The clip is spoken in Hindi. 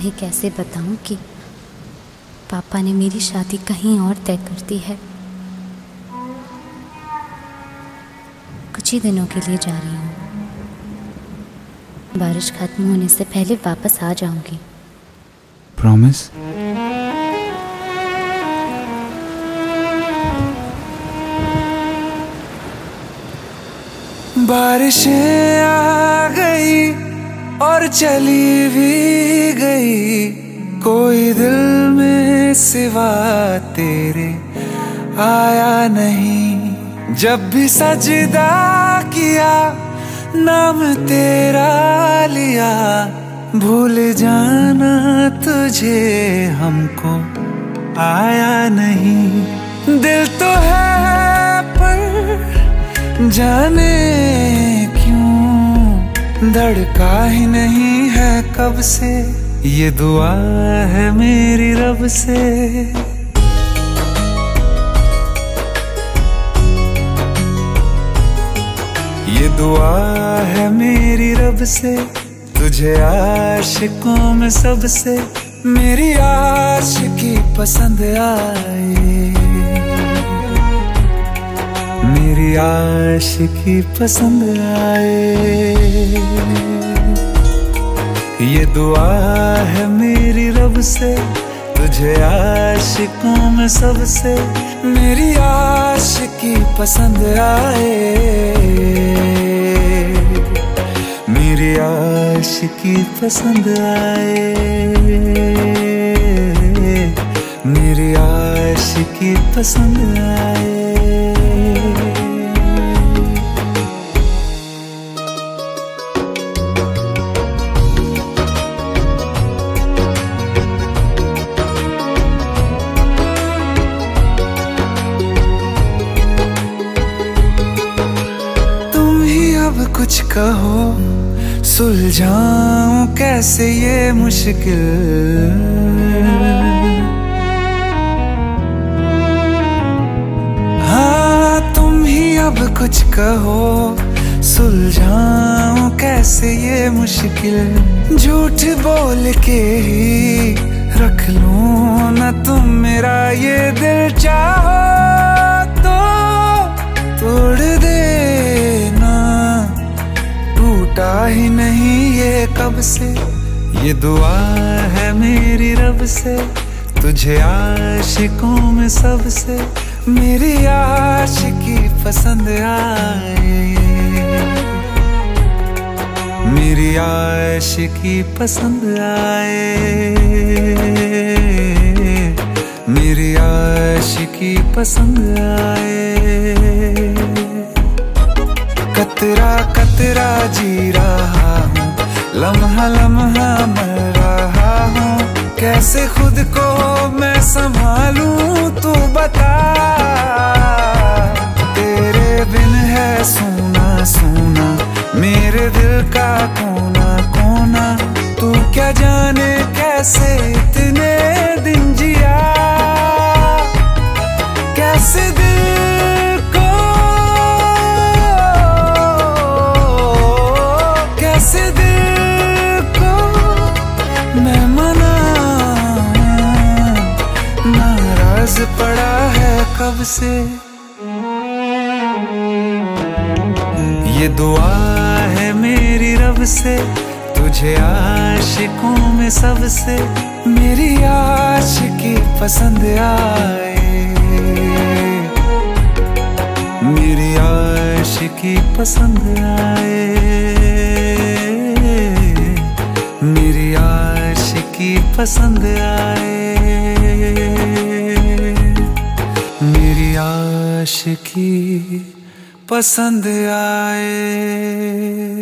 तुम्हें कैसे बताऊं कि पापा ने मेरी शादी कहीं और तय कर दी है। कुछ ही दिनों के लिए जा रही हूँ। बारिश खत्म होने से पहले वापस आ जाऊंगी। प्रॉमिस? बारिशें आ गई और चली भी गई, कोई दिल में सिवा तेरे आया नहीं। जब भी सजदा किया नाम तेरा लिया, भूल जाना तुझे हमको आया नहीं। दिल तो है पर जाने क्यों धड़का ही नहीं है कब से, ये दुआ है मेरी रब से। ये दुआ है मेरी रब से, तुझे आशिकों में सबसे मेरी आशिकी पसंद आए, मेरी आशिकी पसंद आए। ये दुआ है मेरी रब से, तुझे आशिकों में सबसे मेरी आशिकी पसंद आए, मेरी आशिकी पसंद आए, मेरी आशिकी पसंद आए। अब कुछ कहो, सुलझाऊं कैसे ये मुश्किल। हाँ तुम ही अब कुछ कहो, सुलझाऊं कैसे ये मुश्किल। झूठ बोल के ही रख लूं ना तुम मेरा ये दिल, चाहो तो तोड़ देना, टूटा ही नहीं ये कब से। ये दुआ है मेरी रब से, तुझे आशिकों में सबसे मेरी आशिकी पसंद आए, मेरी आशिकी पसंद आए, मेरी आशिकी पसंद आए। कतरा कतरा जी रहा हूँ, लम्हा लम्हा मर रहा हूँ, कैसे खुद को मैं संभालूं तू बता। तेरे बिन है सूना सूना मेरे दिल का कोना कोना, तू क्या जाने कैसे इतने दिन जिया, कैसे दिल को कैसे दिल को मैं मनाऊं, नाराज पड़ा है कब से। ये दुआ है मेरी रब से, तुझे आशिकों में सबसे मेरी आशिकी पसंद आए, मेरी आशिकी पसंद आए, मेरी आशिकी पसंद आए, मेरी आशिकी पसंद आए।